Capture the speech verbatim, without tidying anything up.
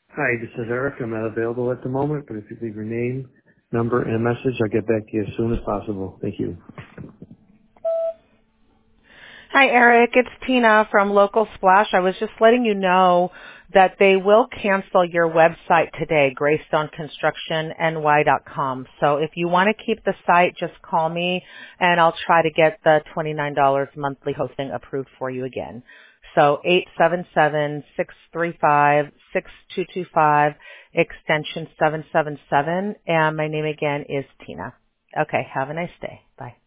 Hi, this is Eric. I'm not available at the moment, but if you leave your name, number, and a message, I'll get back to you as soon as possible. Thank you. Hi, Eric. It's Tina from Local Splash. I was just letting you know that they will cancel your website today, greystone construction n y dot com. So if you want to keep the site, just call me, and I'll try to get the twenty-nine dollars monthly hosting approved for you again. So eight seven seven, six three five, six two two five, extension seven seven seven, and my name again is Tina. Okay, have a nice day. Bye.